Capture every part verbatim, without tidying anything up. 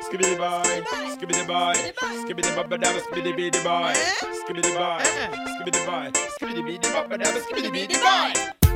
skibidi boy, skibidi boy, skibidi bubba dabba, skibidi bidi boy, skibidi boy, skibidi boy, skibidi bidi bubba dabba, skibidi bidi boy.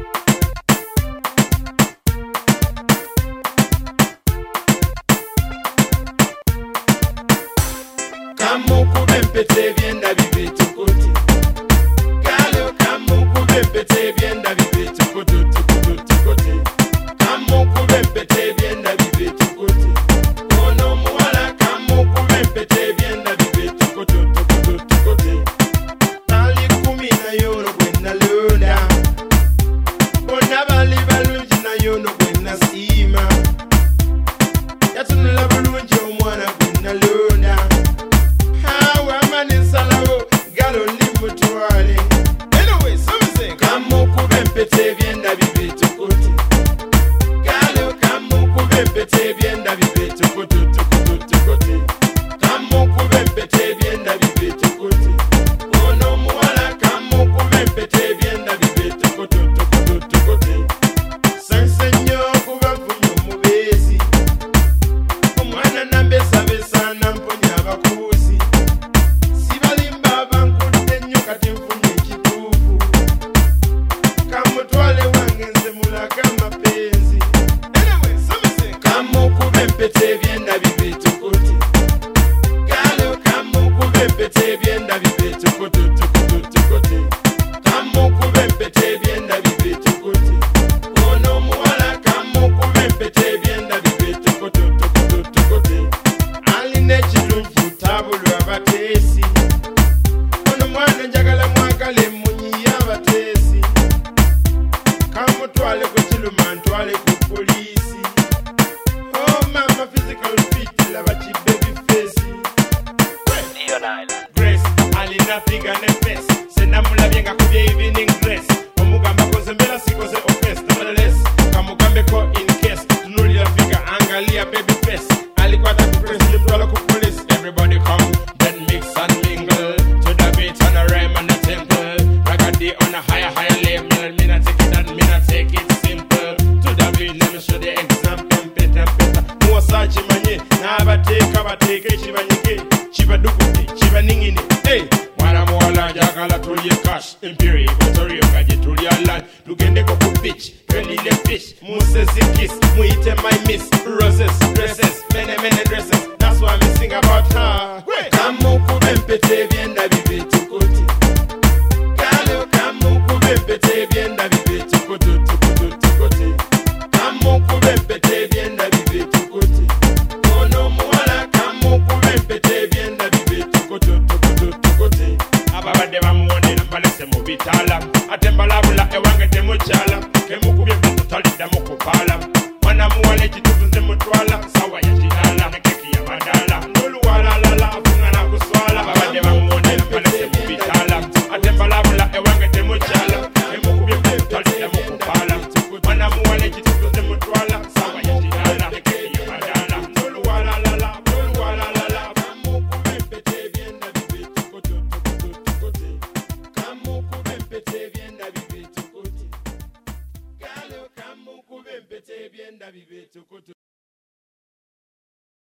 Kamuku bempete vienda vive tukuti. Kalo kamuku bempete vienda vive tukutu tukutu tukuti. Kamuku bempete vienda vive tukuti. Ono muwala kamuku bempete vienda vive tukutu tukutu tukuti. Tali kumi na yono gwena lunda. Ona bali balunji na yono gwena sima. Yatunula bulunji omwana gwena lunda. Anyway, so we say, Kamuku bempete vienda vive tukuti. Kalo kamuku bempete vienda vive tukutu tukutu tukuti. Kamuku bempete vienda vive tukuti. Ono muwala kamuku bempete vienda vive tukutu tukutu tukuti. Sansenyo kuba mfunyo mubezi. Omwana nambesa besa namponya abakuzi. Sibalimba bankutte nnyo kati nfunye ekituufu. Kamutwale wange nze mulaga mapenzi. Anyway, so we say, Kamuku bempete vienda vive tukuti. Kalo kamuku bempete vienda vive tukutu tukutu tukuti. Kamuku bempete vienda vive tukuti. Ono muwala kamuku bempete vienda vive tukutu tukutu tukuti. Aline ekirungi tabulwa abateesi. Ono mwana njagala mwagale munyi y'abateesi. Kamutwale ku kiluma ntwale ku poliisi. Oh mama physical fit laba ki baby face. Grace alina figa ne face. Senamulabye nga kubye evening dress. Omugamba koze mbera sikoze offense. Nevertheless, kamugambeko in case. Tunulira figa angalia baby face. Alikwata ku press limtwala ku police. Everybody come, then mix and mingle. To the beat and a rhyme and a temple. Ragadi on a higher, higher level. Me not take it and me not take it simple. To the beat, let me show the example. Peta peta. Muwasa chimanye. Na abateka bateke chibanyike. Chibadukuti, chibaningini. Hey, mwana muwala njagala tulye cash. Imperi, Equatorio, kaje tulya land. Tugende ko ku beach. Twendile fish. Musesi kiss. Muite my miss. Roses, dresses. Many, many dresses. That's why me sing about her. Kamuku bempete vienda vive tukuti. Kalo kamuku bempete vienda vive tukutu tukutu tukuti. Kamuku bempete vienda vive tukuti. Ono muwala kamuku bempete vienda vive tukutu tukutu tukuti. Ababade bamuwone nambalese mu bitala. Atembalabula ewange temuchala. Kemuku bempete talida mukupala. Mwana muwale ekitutu nze mutwala. Sawa ya kilala nekeki ya badala. Noluwala lala afungana kuswala. Babade bamuwone nambalese mu bitala. Atembalabula ewange temuchala.